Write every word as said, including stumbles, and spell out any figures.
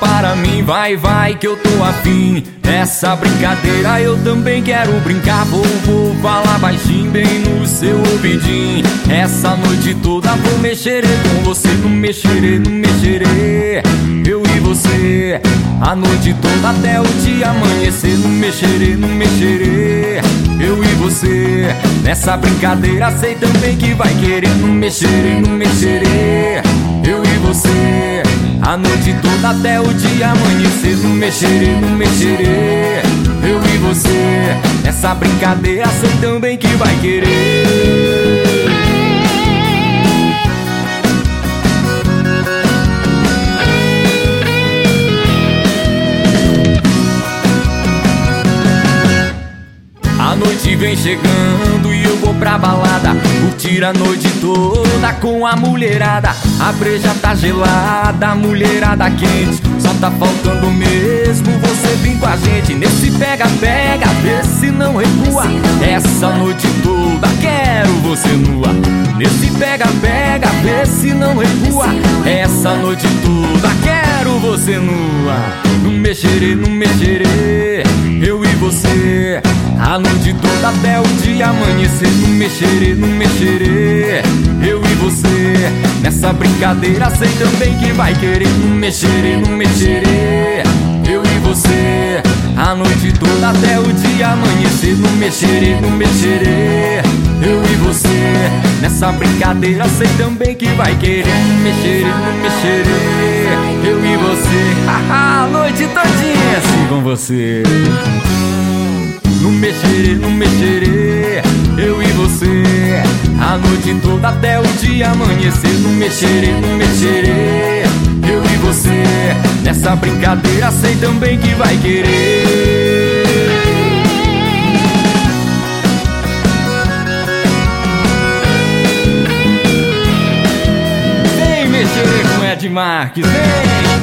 para mim, vai, vai que eu tô afim. Essa brincadeira eu também quero brincar. Vou, vou falar baixinho bem no seu ouvidinho. Essa noite toda vou mexer com você. Não mexerê, não mexerê, eu e você. A noite toda até o dia amanhecer. Não mexerê, não mexerê, eu e você. Nessa brincadeira sei também que vai querer. Não mexerê, não mexerê, eu e você. A noite toda até o dia amanhecer. Não mexerê, não mexerê, eu e você. Nessa brincadeira sei também que vai querer. A noite vem chegando e eu vou pra balada, curtir a noite toda com a mulherada. A breja tá gelada, a mulherada quente, só tá faltando mesmo você vir com a gente. Nesse pega-pega, vê se não recua. Essa noite toda quero você nua. Nesse pega-pega, vê se não recua. Essa noite toda quero você nua. Não mexerê, não mexerê, eu e você. A noite toda até o dia amanhecer. Não mexerê, não mexerê, eu e você. Nessa brincadeira sei também que vai querer. Não mexerê, não mexerê, eu e você. A noite toda até o dia amanhecer. Não mexerê, não mexerê, eu e você. Nessa brincadeira sei também que vai querer. Não mexerê, não mexerê, eu e você. A noite todinha assim com você. Não mexerê, não mexerê, eu e você. A noite toda até o dia amanhecer. Não mexerê, não mexerê, eu e você. Nessa brincadeira sei também que vai querer. Vem mexer com Ed Marques, vem!